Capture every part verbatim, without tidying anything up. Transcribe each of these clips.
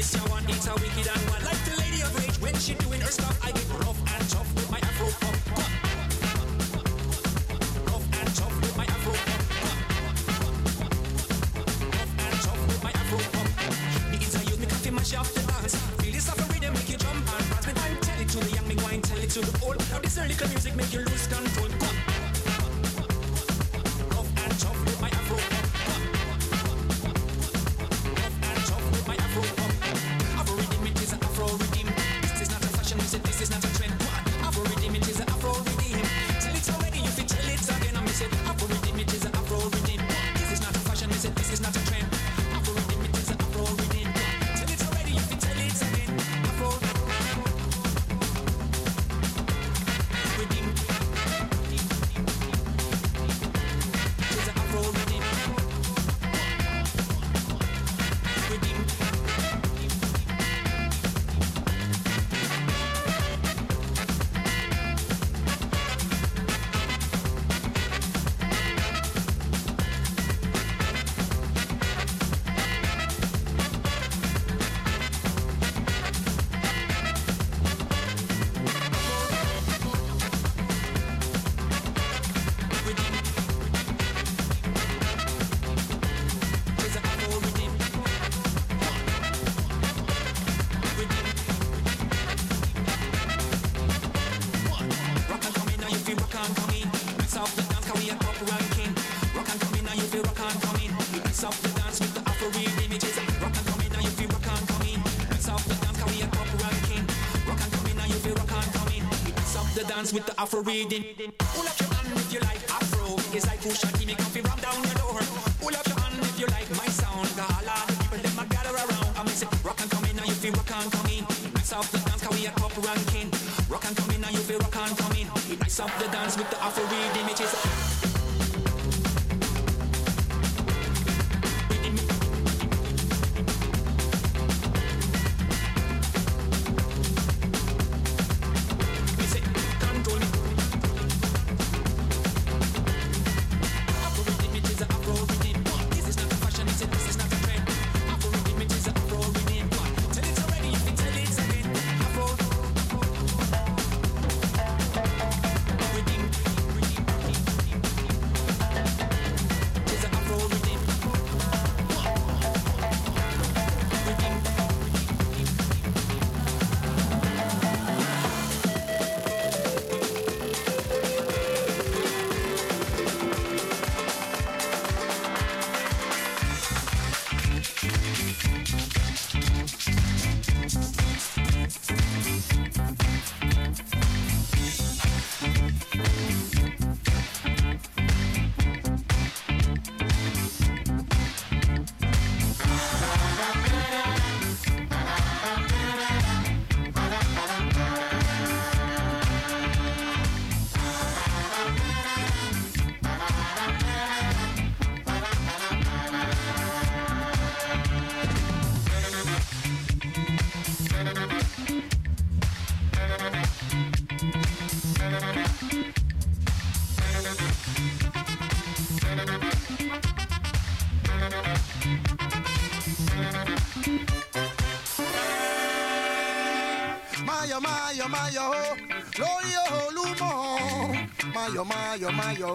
this you want, it's a wicked and one. Like the lady of rage when she doing her stuff, I get rough and tough with my afro pop. Rough and tough with my afro pop. Rough and tough with my afro pop. Me inside use me coffee mash off the dance. Feel this off a rhythm make you jump and dance. Me wine tell it to the young, me wine tell it to the old. Now this little music make you lose control. Rough and tough with my afro pop. Afro rhythm, it is an Afro rhythm. This is not a fashion, we said this is not a trend. Afro rhythm, it is an Afro rhythm. Tell it already, you fit tell it again. I said Afro rhythm, it is an Afro rhythm. This is not a fashion, we said this is not a trend. Afro rhythm, it is an Afro rhythm. Tell it already, you fit tell it again. Afro rhythm. It is an Afro rhythm. With the Afro reading, pull up your hand if you like Afro. It's like push and give me coffee ram down your door. Pull up your hand if you like my sound. All of the people them a gather around. I say rock and come in and you feel rock and come in. Mix up the dance 'cause we a cup ranking. Rock and come in and you feel rock and come in. Mix up the dance with the Afro reading, which is. Mayo, mayo, Lorio Lumo. Mayo, mayo, mayo,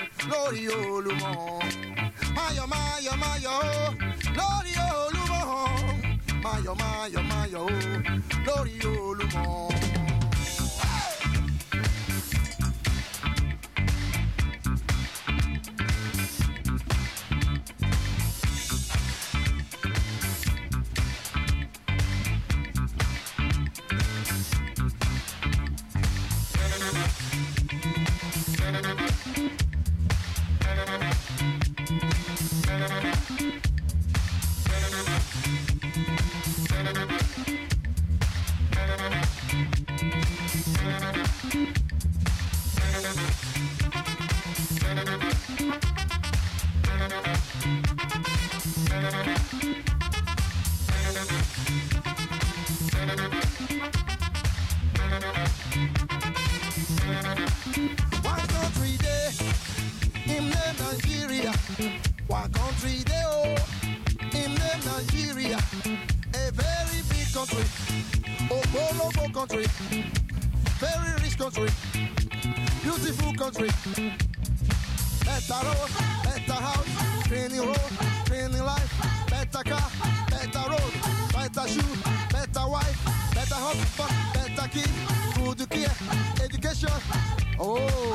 Lorio Lumo. Mayo, mayo, mayo, Lorio Lumo. Mayo, mayo, mayo, Lorio Lumo. One country, they oh, in Nigeria, a very country, Opolopo country, very rich country, beautiful country. Better road, better house, training road, training life, better car, better road, better shoe, better wife, better husband, better kid, good care, education. Oh.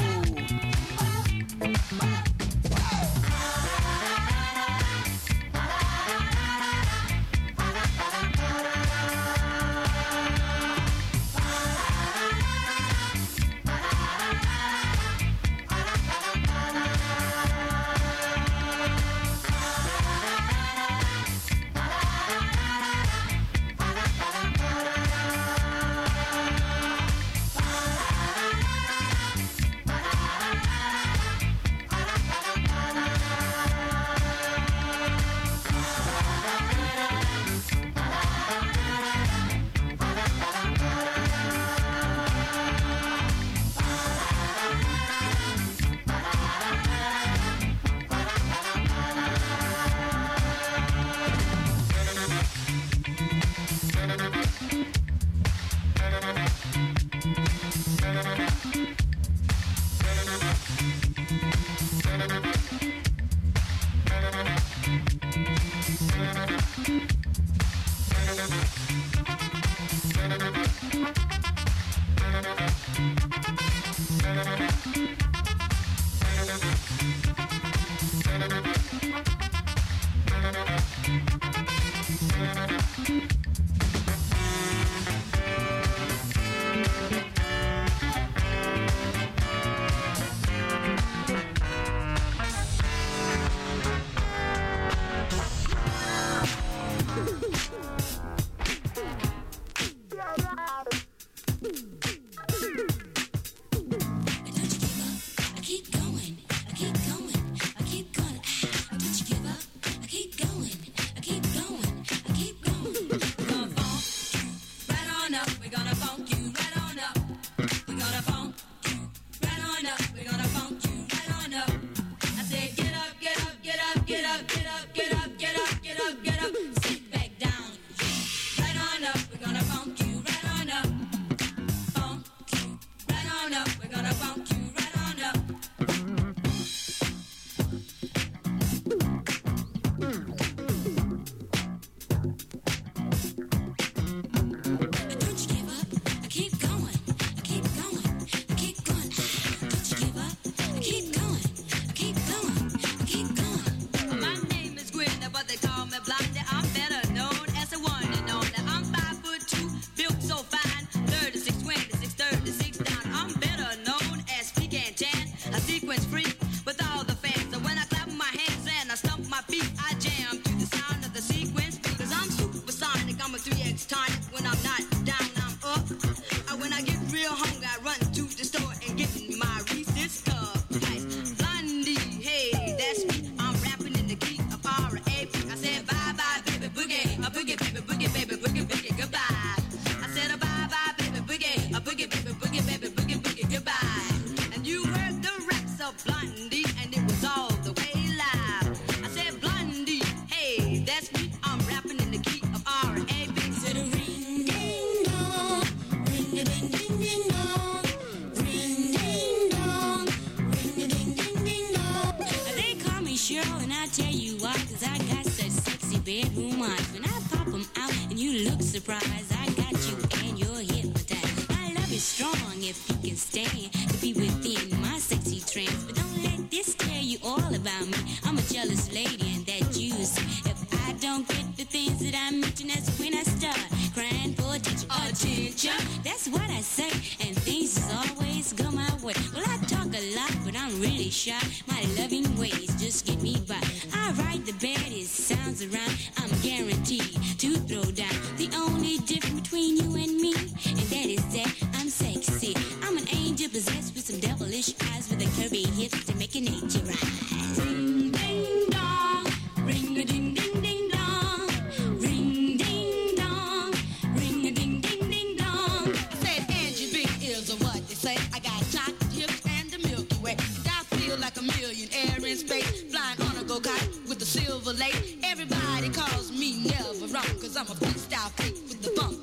Everybody calls me never wrong, cause I'm a freestyle freak with the funk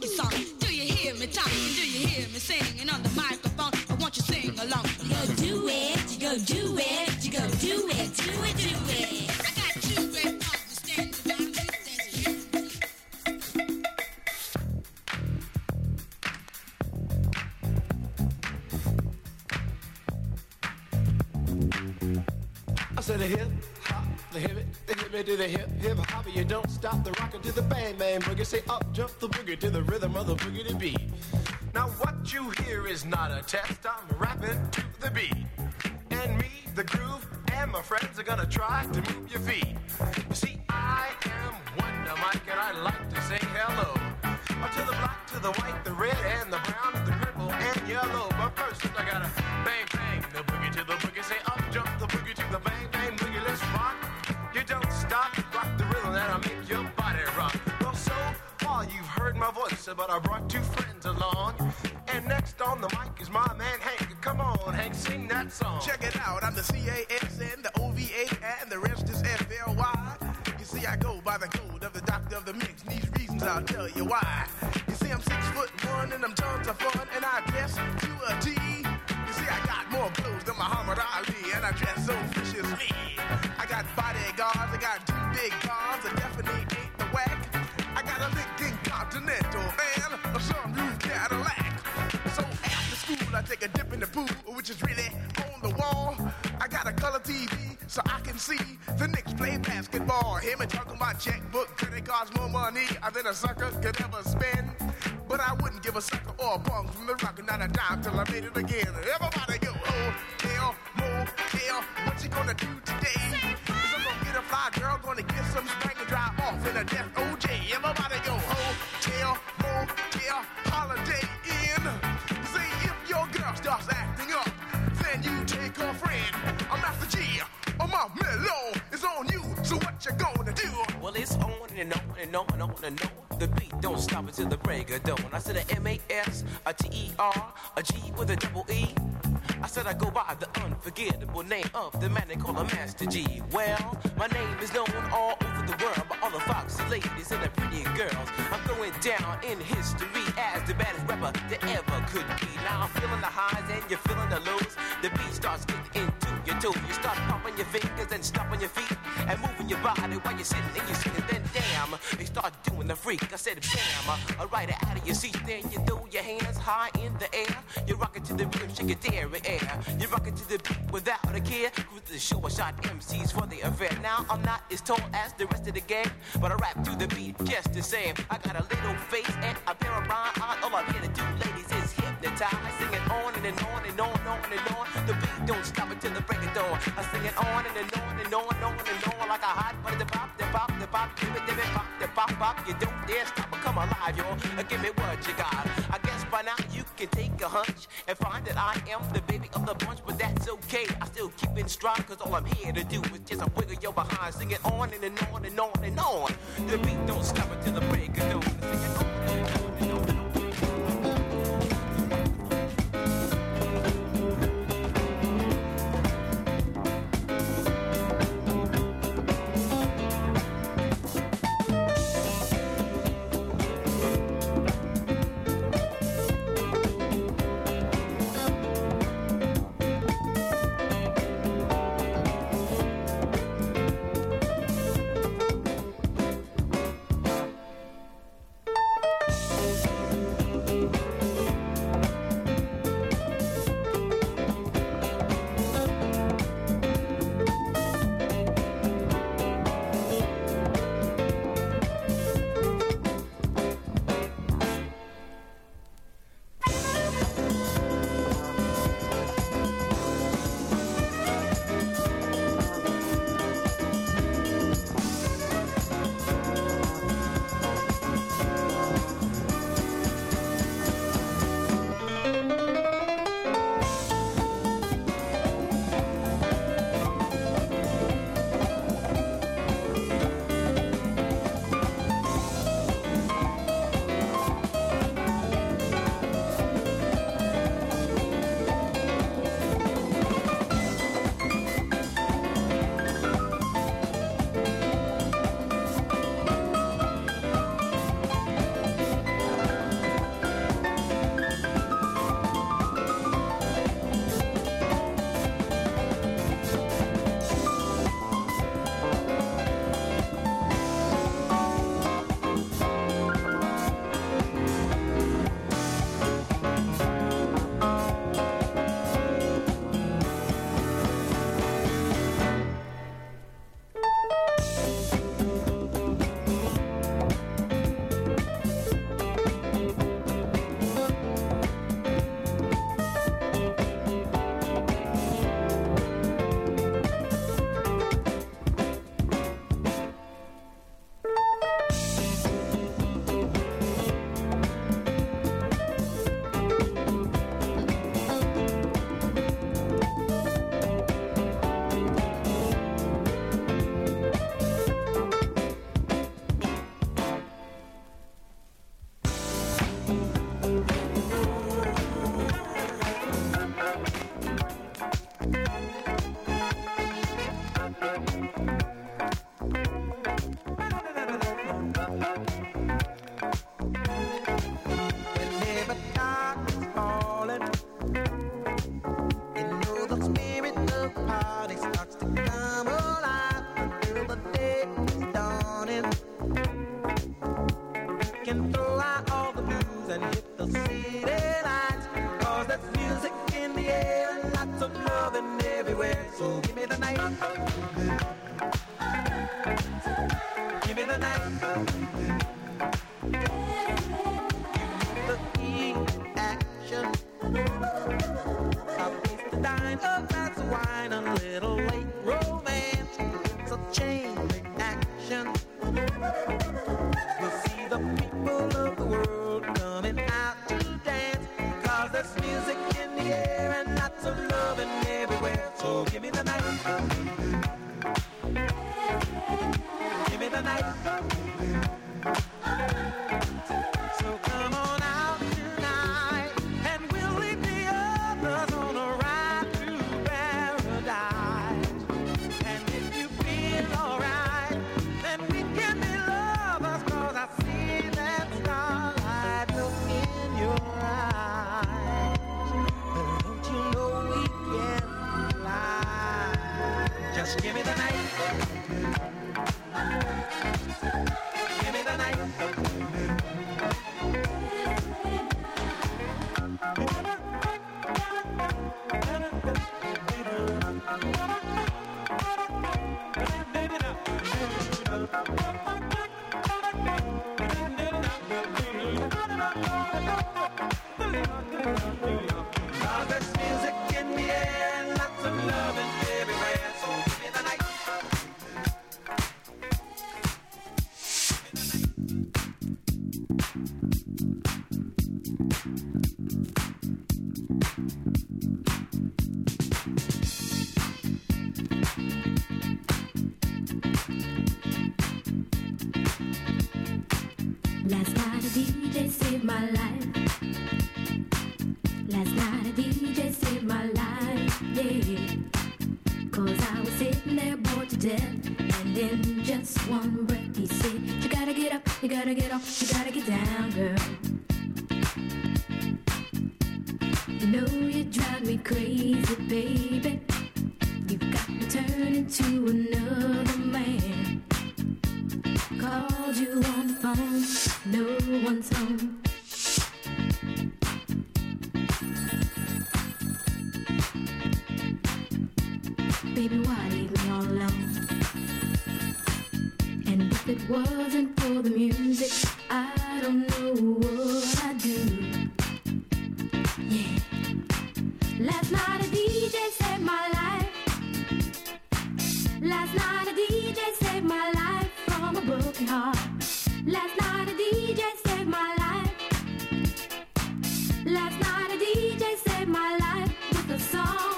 the hip, the hip to the hip, hip hop. You don't stop the rockin' to the bang bang boogie. Say up, jump the boogie to the rhythm of the boogie to beat. Now what you hear is not a test. I'm rapping to the beat, and me, the groove, and my friends are gonna try to move your feet. You see, I am Wonder Mike, and I like to say hello to the black, to the white, the red, and the brown, the purple, and yellow. But first, I gotta bang bang the boogie to the boogie. Say up, jump the boogie to the bang bang boogie. Let's rock. You don't stop, rock the rhythm that'll make your body rock. Well, so far you've heard my voice, but I brought two friends along. And next on the mic is my man Hank. Come on, Hank, sing that song. Check it out, I'm the C A S N, the O V A, and the rest is F L Y. You see, I go by the code of the doctor of the mix. And these reasons I'll tell you why. You see, I'm six foot one, and I'm tons of fun, and I dress to a T. You see, I got more clothes than Muhammad Ali, and I dress so viciously. I got bodyguards, I got two big cars, I definitely ain't the whack. I got a Lincoln Continental and a sunroof Cadillac. So after school, I take a dip in the pool, which is really on the wall. I got a color T V, so I can see the Knicks play basketball. Him and talking my checkbook, credit cards more money than a sucker could ever spend. But I wouldn't give a sucker or a bum from the rock, not a dime till I made it again. Everybody go, oh, hell, motel, what you gonna do today? Cause I'm gonna get a fly girl, gonna get some spank and drive off in a death O J. Everybody go, hotel, motel, holiday inn. See, if your girl starts acting up, then you take her friend. I'm Master G, on my mellow, it's on you, so what you gonna do? Well, it's on and on and on and on and on. The beat don't stop until the break of dawn. I said a M A S, a T E R, a G with a double E. I said I go by the unforgettable name of the man they call a Master G. Well, my name is known all over the world by all the foxy ladies and the pretty girls. I'm going down in history as the baddest rapper that ever could be. Now I'm feeling the highs and you're feeling the lows. The beat starts getting into your toes. You start popping your fingers and stomping your feet and moving your body while you're sitting and you're sitting. Then damn, they start doing the freak. I said bam, I ride it out of your seat. Then you throw your hands high in the air. You're rocking to the rhythm, shake it there in air. You're rocking to the beat without a care. Cruise the show, I shot M Cs for the affair. Now I'm not as tall as the rest of the gang, but I rap to the beat just the same. I got a little face and a pair of rhyme eyes. All I'm here to do, ladies, is hypnotize. I sing it on and, and on and on and on and on. The beat don't stop until the break of dawn. I sing it on and, and on and on and on and on like a hot butter. The pop, the pop, the pop, give it, give it, pop, the pop, pop. You don't dare stop or come alive, y'all. Give me what you got. I guess by now you can take a hunch and find that I am the baby of the bunch, but that's okay. I still keep in stride, cause all I'm here to do is just a wiggle your behind. Sing it on and, and on and on and on. The beat don't stop until the break of dawn. Sing it on and on and on and on. can throw out all the blues and hit the city lights. Cause there's music in the air and lots of loving everywhere. So give me the night. Give me the night. The key action. A piece to dine, a glass of wine, a little late romance. It's a chain reaction. You'll see the people of the world coming out to dance. Cause there's music in the air and lots of loving everywhere. So give me the night. Give me the night. So come on out tonight and we'll leave the others on a ride to paradise. And if you feel alright, then we can be lovers. Cause I see that starlight look in your eyes. Don't you know we can fly? Just give me the night. Give me the night. Cause there's music in the air and lots of loving everywhere. So give me the night. Last night a D J saved my life. Last night a D J saved my life, yeah. Cause I was sitting there bored to death. And in just one breath he said, you gotta get up, you gotta get off, you gotta get down, girl. You know you drive me crazy, baby. You've got me turning to another man. Called you on the phone, no one's home. Baby, why leave me all alone? And if it wasn't for the music, I don't know what I'd do. Yeah. Last night a D J saved my life. Last night a D J saved my life from a broken heart. Last night a D J saved my life. Last night a D J saved my life with a song.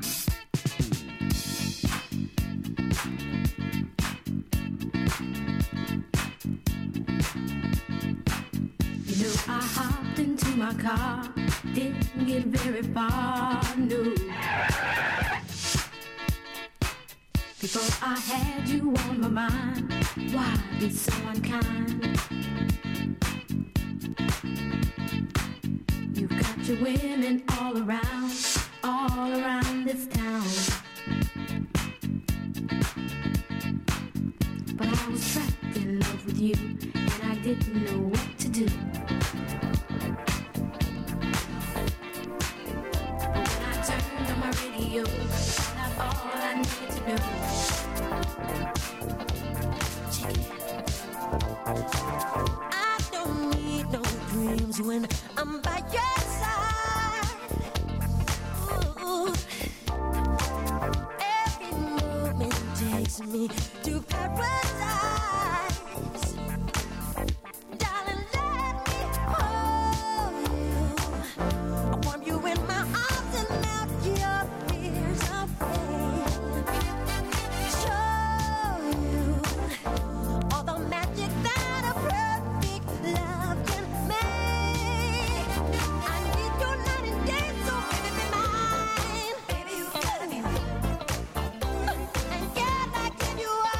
You know I hopped into my car, didn't get very far, no. Before I had you on my mind, why be so unkind? You've got your women all around, all around this town. But I was trapped in love with you, and I didn't know what to do. But when I turned on my radio, that's all I needed to know. I don't need no dreams when I'm by your side. Ooh. Every moment takes me to paradise. Darling, let me hold you. I warm you in my arms and melt your fears away. Show you all the magic that a perfect love can make. I need you night and day, so baby be mine. Baby, you gotta be mine. And yeah, I give you all.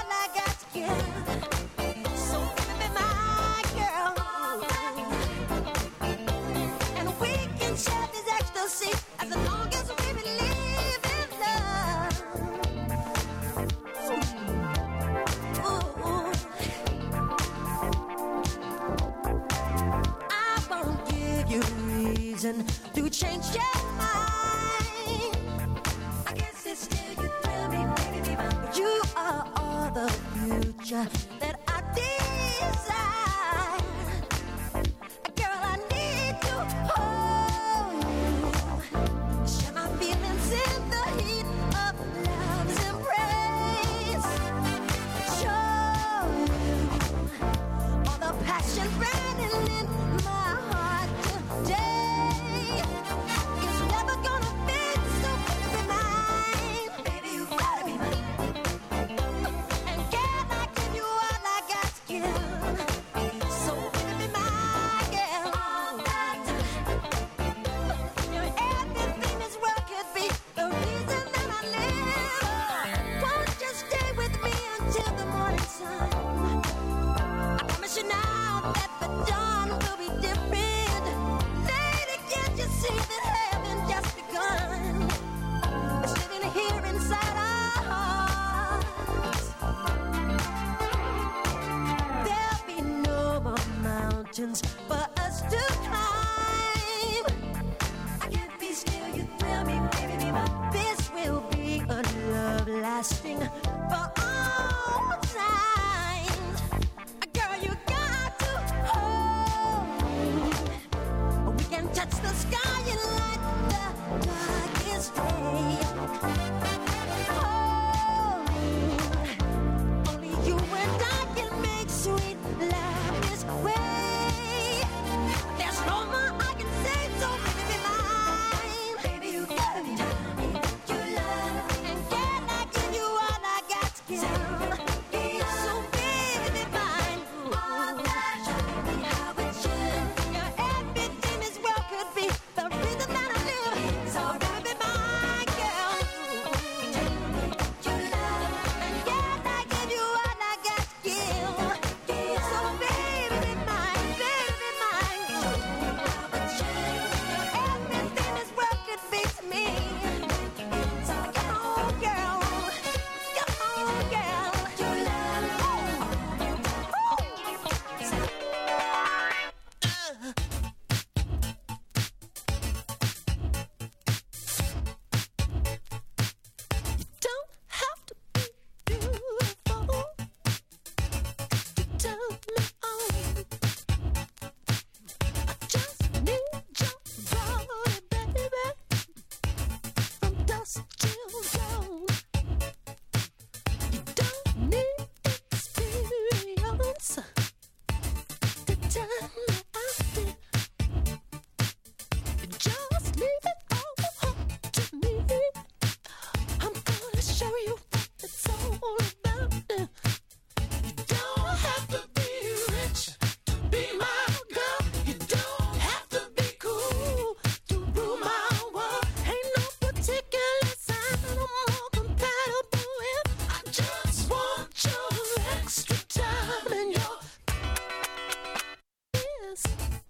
reason to change your mind. I guess it's still you thrill me, baby, baby. You are all the future that I desire. Girl, I need to hold you. Share my feelings in the heat of love's embrace. Show you all the passion burning in my heart today. It's never gonna fade, so baby, mine. Baby, you gotta be mine. And can I give you all I got to give? So baby, my girl, all that time. Your everything this world could be the reason that I live. Won't you stay with me until the morning sun? I promise you now that the dawn will be different. Lady, can't you see that heaven just begun? It's living here inside our hearts. There'll be no more mountains for us to climb. I can't be still, you thrill me, baby, baby. This will be a love lasting for all time. Girl, you got to hold. We can touch the sky and light the darkest day. Hold. Only you and I can make sweet love this way. There's no more I can say, so baby, be mine. Baby, you gotta be mine. You love, and can I give you all I got to give? So baby, be mine. All that should be how it should. Your everything this world could be the reason that I live. So baby, be my girl. You love, and can I give you all I got to give? So baby, be mine, baby, be mine. How it should. Your everything this world could be to me. So come on, girl. Come on, girl. You love. Don't have to be beautiful to turn me on. I just need your body, baby, from dusk till dawn. You don't need experience to turn me on. You just leave it all up to me. I'm gonna show you what it's all about. You don't have to be rich to be my girl. You don't have to be cool to rule my world. Ain't no particular sign I'm more compatible with. I just want your extra time and your yes.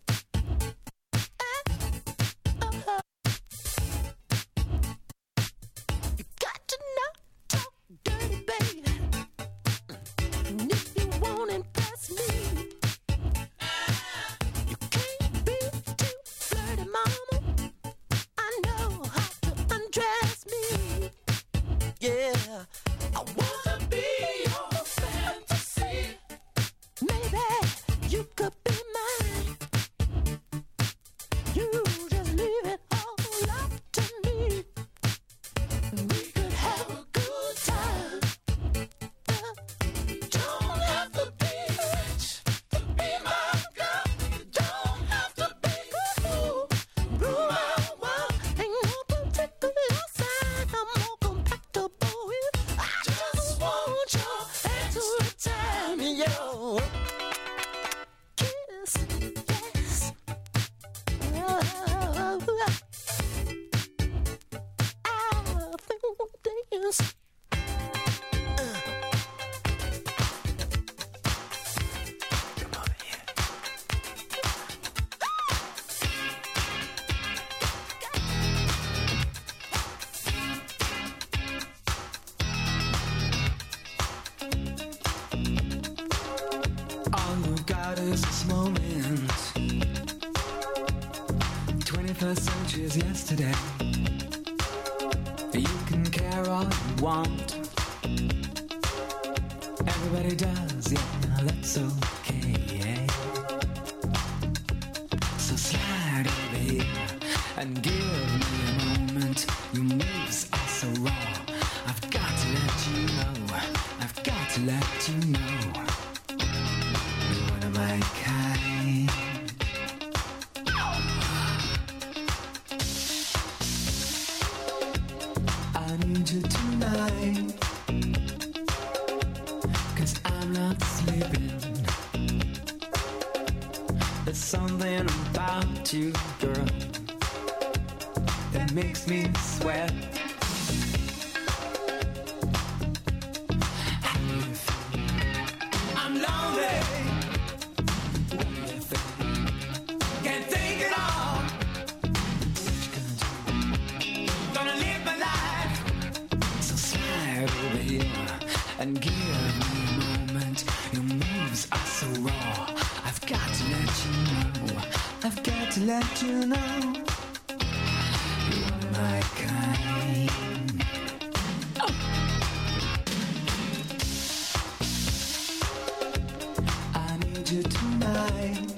Uh-huh. You got to not talk dirty, baby. And if you won't impress me, you can't be too flirty, mama. I know how to undress me. Yeah, I wanna be your fantasy. Maybe you could be mine. You just leave it all up to me. We could have a good time. You don't have to be rich to be my girl. You don't have to be cool, rule my world. Ain't no particular sign I'm more compatible with. I just want your extra time and your kiss, yes. Oh, I think we'll dance. All you got is this moment. her searches yesterday. You can care all you want. Everybody does, yeah, that's okay. So slide over here and give me a moment. Your moves are so raw. I've got to let you know. I've got to let you know. You're one of my kind. I need you tonight, 'cause I'm not sleeping. There's something about you, girl, that makes me sweat. How do you feel? I'm lonely. What do you think? Can't think it all. What you gonna do? Gonna live my life. So slide over here and give me a moment. Your moves are so raw. I've got to let you know. I've got to let you know. You're my kind. Oh. I need you tonight,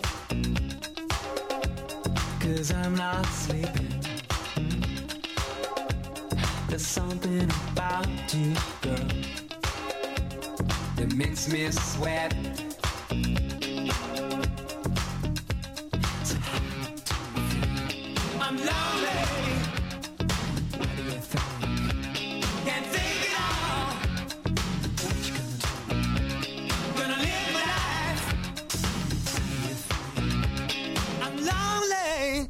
'cause I'm not sleeping. There's something about you, girl, that makes me sweat. So how do you feel? I'm lonely. What do you think? Can't think it all. What you gonna do? Gonna live my life. How do you feel? I'm lonely.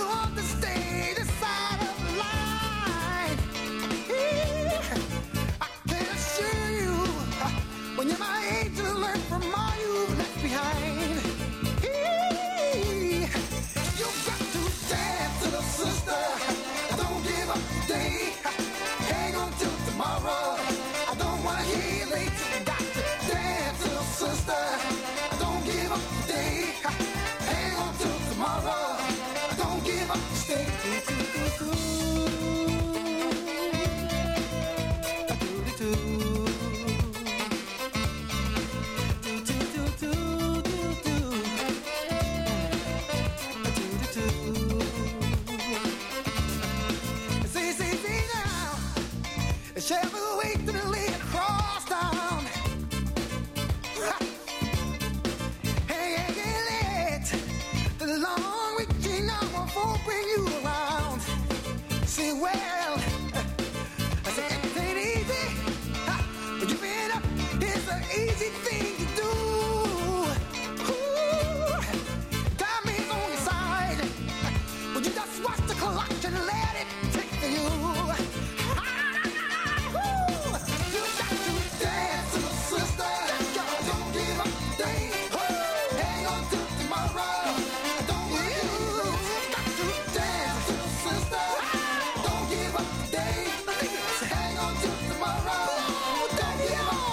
want to stay this side of the line. I can assure you, when you're my age, you learn from all you've left behind. You've got to dance, little sister. Don't give up today. Hang on till tomorrow. I don't want to hear you late. You got to dance, little sister. Don't give up today. Hang on till tomorrow. Don't give up, stay. See, see, see now. Shall we wait till the lane across town? Hey, hey, hey, let the long reaching arm won't bring you around. See, well, I said it ain't easy, but giving up is an easy thing to do. Ooh, time is on your side. Would you just watch the clock and let it tick for you? You got to dance, little sister. Don't give up today. Hang on till tomorrow. Don't give up. Got to dance, little sister. Don't give up today. Hang on till tomorrow. Don't give up.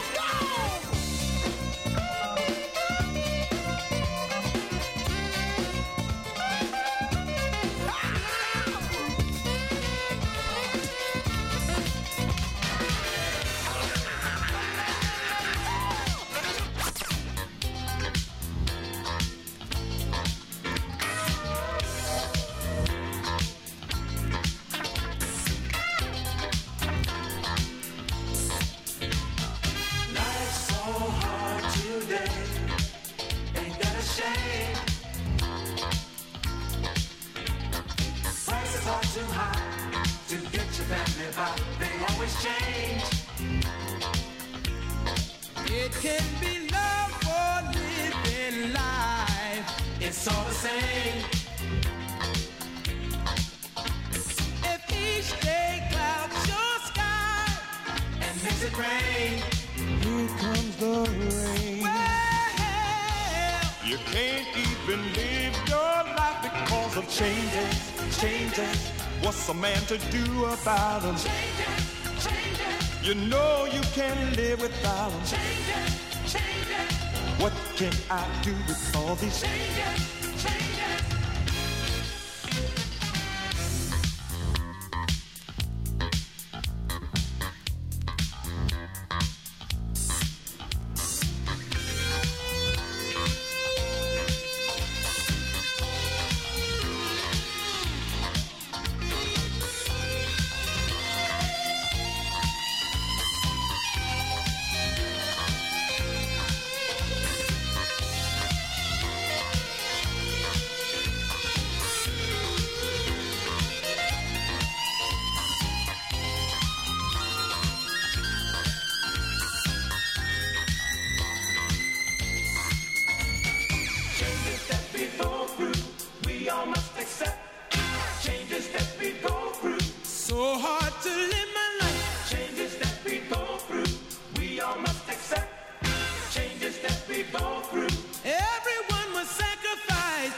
Life's so hard today. Ain't that a shame? Prices are too high to get your family by. They always change. It can be love for living life. It's all the same. If each day clouds your sky And makes it rain. here comes the rain. Well, You can't even live your life because of changes, changes. What's a man to do about them? Change it, change it, You know you can't live without them. change it, change it, What can I do with all these? change it, change it. Changes that we go through, we all must accept. Changes that we go through, so hard to live my life. changes that we go through, we all must accept. Changes that we go through, Everyone must sacrifice.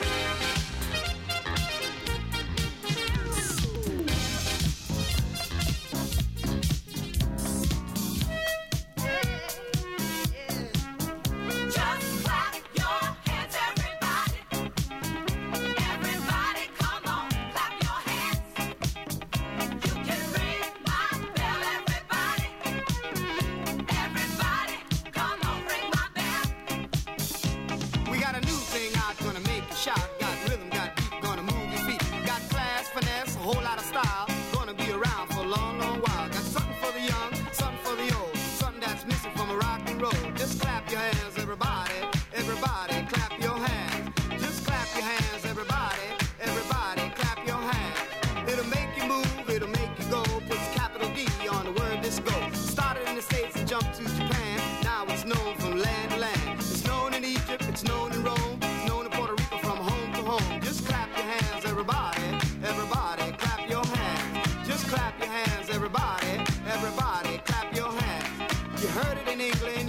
Just clap your hands, everybody. Everybody, come on, clap your hands. You can ring my bell, everybody. Everybody, come on, ring my bell. We got a new thing out, gonna make you shout. Got rhythm, got beat, gonna move your feet. Got class, finesse, a whole lot of style. Gonna be around for a long, long while. Got something for the young, something for the old. Something that's missing from a rock and roll. Just clap your hands, everybody. Everybody, clap your hands. Just clap your hands, everybody. Everybody, clap your hands. It'll make you move, it'll make you go. Puts capital D on the word disco. Started in the States and jumped to Japan. Now it's known from land to land. It's known in Egypt, it's known in Rome, it's known in Puerto Rico from home to home. Just clap your hands, everybody.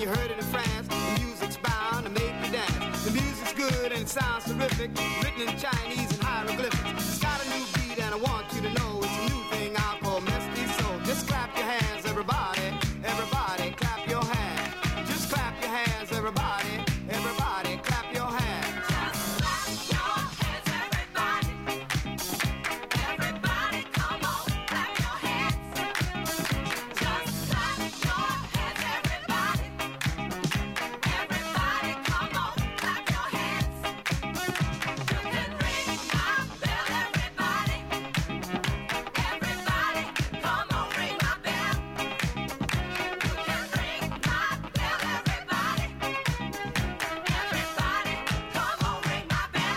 you heard it in France. The music's bound to make you dance. The music's good and it sounds terrific. Written in Chinese and hieroglyphics. It's got a new beat and I want you to know it's a new thing I'll call Misty Soul. Just clap your hands, everybody. Everybody, clap your hands. Just clap your hands, everybody. Everybody, clap your hands. Just clap your hands, everybody. Everybody, come on, clap your hands. Just clap your hands, everybody. Everybody, come on, clap your hands. You can ring my bell, everybody. Everybody, come on, ring my bell. You can ring my bell, everybody. Everybody, come on, ring my bell.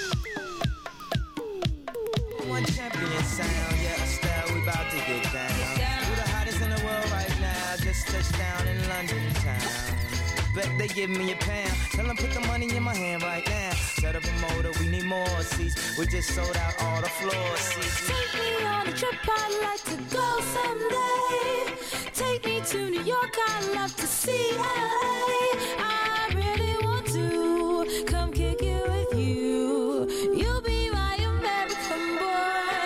One champion sound, yeah, Estelle, we about to get down. We the hottest in the world right now, just touched down in London town. Bet they give me a pound, tell them put the money in my hand right now. Set up a motor, we need more seats, we just sold out all the floor seats. Take me on a trip, I'd like to go someday. Take me to New York, I'd love to see L A. I really want to come kick it with you. You'll be my American boy.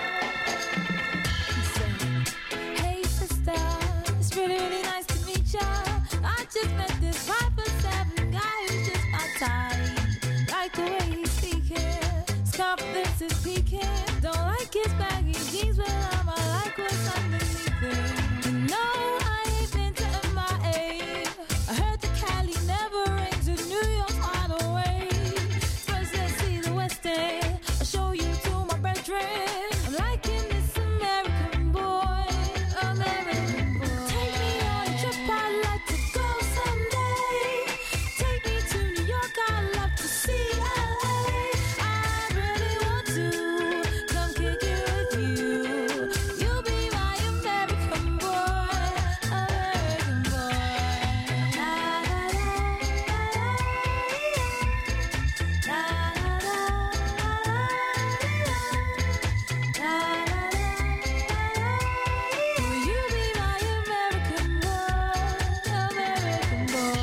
Say, hey sister, it's really, really nice to meet ya. I just met this five foot seven guy who's just my type. Like the way he's speaking, his confidence is peaking. Don't like his baggy jeans, but I'm I like what's underneath it. You know I ain't been to M I A. I heard the Cali never rains in New York all the way. First let's see the West End. I'll show you to my bedroom. I'm liking this American boy, American boy. Take me on a trip, I'd like to go someday. Take me to New York, I'd love to see L A. I really want to come kick it with you. You'll be my American boy, American boy. La la la la la la Will you be my American boy, American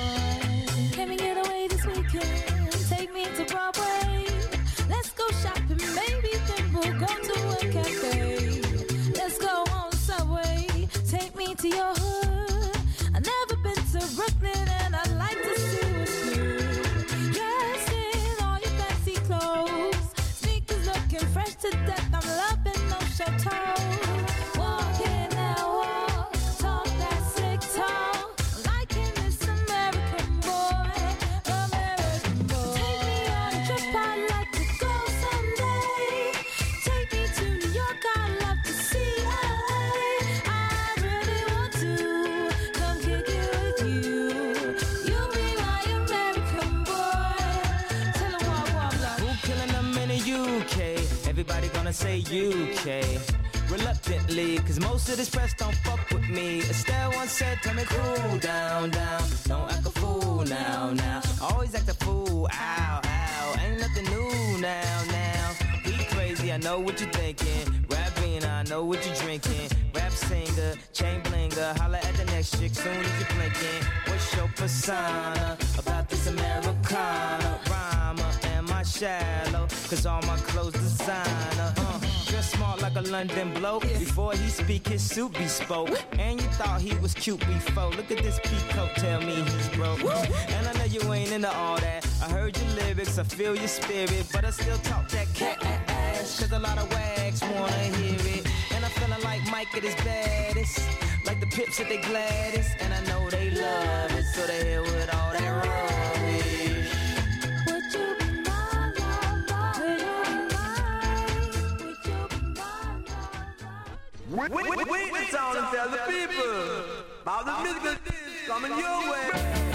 boy? Can we get away this weekend? Take me to Broadway. Let's go shopping, maybe then we'll go to a cafe. Let's go on Subway. Take me to your hood. I've never been to Brooklyn and I'd like to see what's new. Dressed in all your fancy clothes. Sneakers looking fresh to death. I'm loving no show toes. Walking that walk, talk that sick talk. I'm liking this American boy, American boy. Take me on a trip, I'd like to go someday. Take me to New York, I'd love to see L A. I really want to come kick it with you. You'll be my American boy. Tell 'em walk, walk, walk. Who killing them in the U K? Everybody gonna say U K. Reluctantly, cause most of this press don't fuck with me. Estelle once said, tell me cool down, down. Don't act a fool now, now. Always act a fool, ow, ow. Ain't nothing new now, now. Be crazy, I know what you're thinking. Rapping, I know what you're drinking. Rap singer, chain blinger. Holla at the next chick soon as you're blinking. What's your persona about this Americana? Rhymer, am I shallow? Cause all my clothes designer. Uh, dress smart like a London bloke. Before he speak, his suit be spoke. And you thought he was cute before. Look at this peacoat, tell me he's broke. And I know you ain't into all that. I heard your lyrics, I feel your spirit. But I still talk that cat ass. Cause a lot of wags wanna hear it. And I'm feeling like Mike at his baddest. Like the Pips at they gladdest. And I know they love it. So they here with all that rubbish. Would you be mine, mine, mine? Would you be mine? Would you be mine, mine, mine? Wait, wait, wait, it's all to tell the people about the musical things coming your way.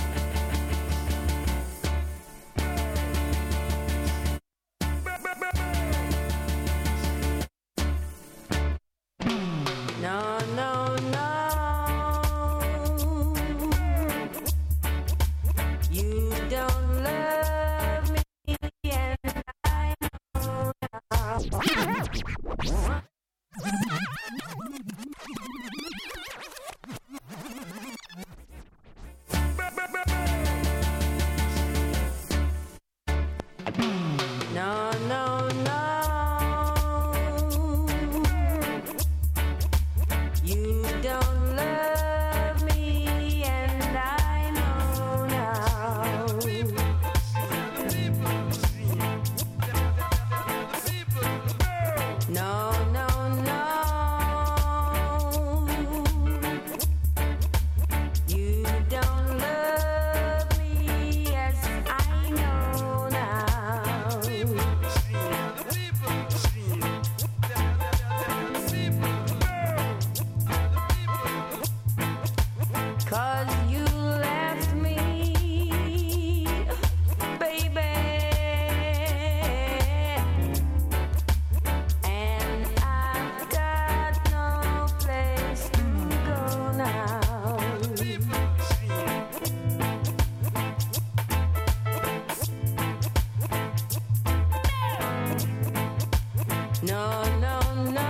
No, no, no. You don't love me, and I know now. No, no, no.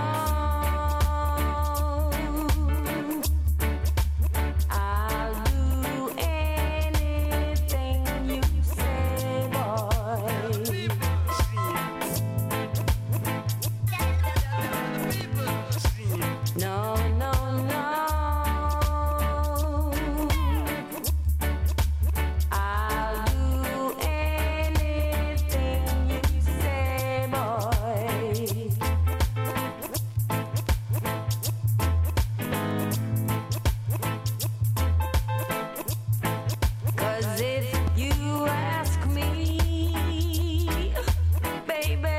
I'll do anything you say, boy. No, no, no. I'll do anything you say, boy. 'Cause if you ask me, baby,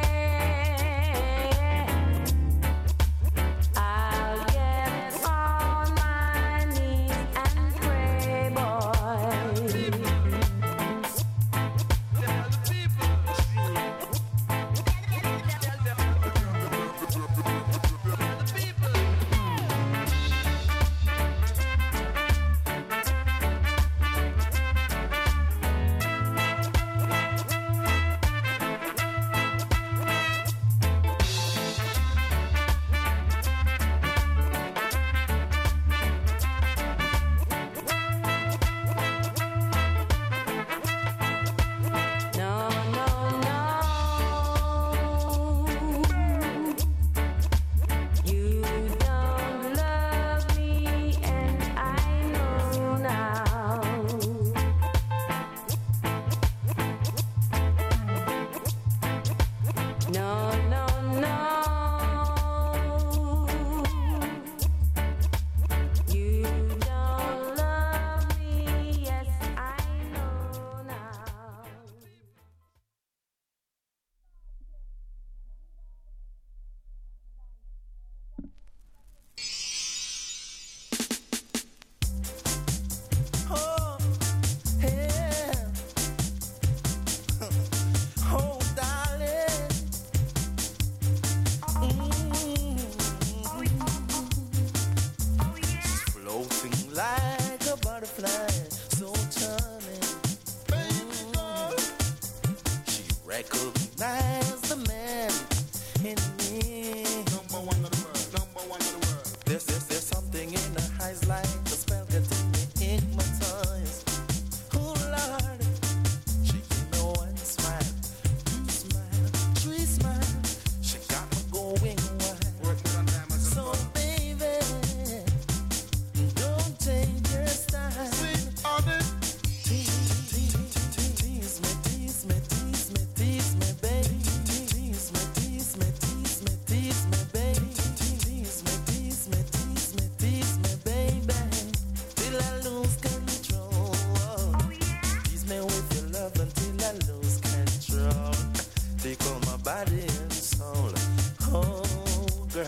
I'll get on my knees and pray, boy. No, no, no. You don't love me, and I know now. No, no, no. You don't love me, yes, I know now. Oh, yeah. Oh, darling. Mm. She's floating like a butterfly, so charming. Mm. She recognized the man in me. Number one of the world, number one of the world. There's, there's, there's something in her eyes like a spell getting me hypnotized. Oh, Lord. She gave me one smile, two smile, three smile. She got me going wild. So, baby, don't change your style. Tease, tease, tease, tease me, tease me, tease me, tease me, baby. Tease me, tease me, tease me, tease me, baby. Tease me, tease me, tease me, tease me, baby. Till I lose control. Tease me with your love until I lose control. Take all my body and soul. Oh, girl.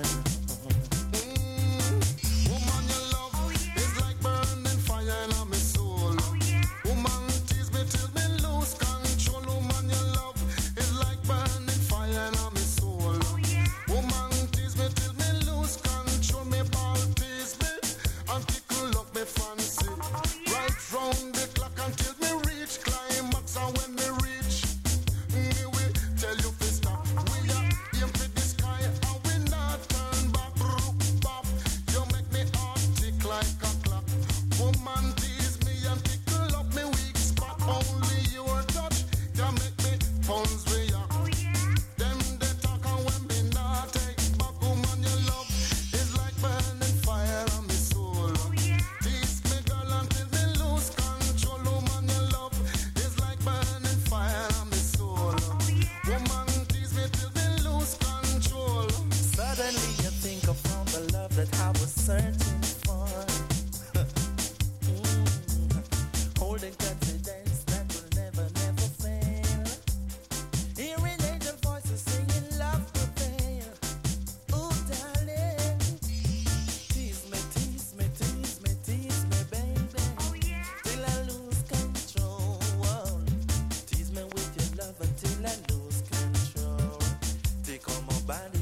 Woman, your love is like burning fire in my soul. Woman, tease me till me lose control. Woman, your love is like burning fire in my soul. Woman, tease me till me lose control. Me ball tease me and tickle up me fancy. Right round the clock until me reach climax. And when me reach, me will tell you to stop. We are aim for the sky and we not turn back. Rook bop, you make me heart tick like a clock. Woman, tease me and tickle up me weak spot. Only your touch can make me phones react. Them they talk and when me not take back. Woman, your love is like burning fire on me soul. Tease me, girl, until me lose control. Woman, your love is like burning fire on me soul. Woman, tease me till me lose control. Suddenly you think I found the love that I was searching for. Mm. Holding confidence that will never, never fail. Hearing angel voices singing love prevail. Ooh, darling. Tease me, tease me, tease me, tease me, baby. Till I lose control. Tease me with your love until I lose control. Take all my body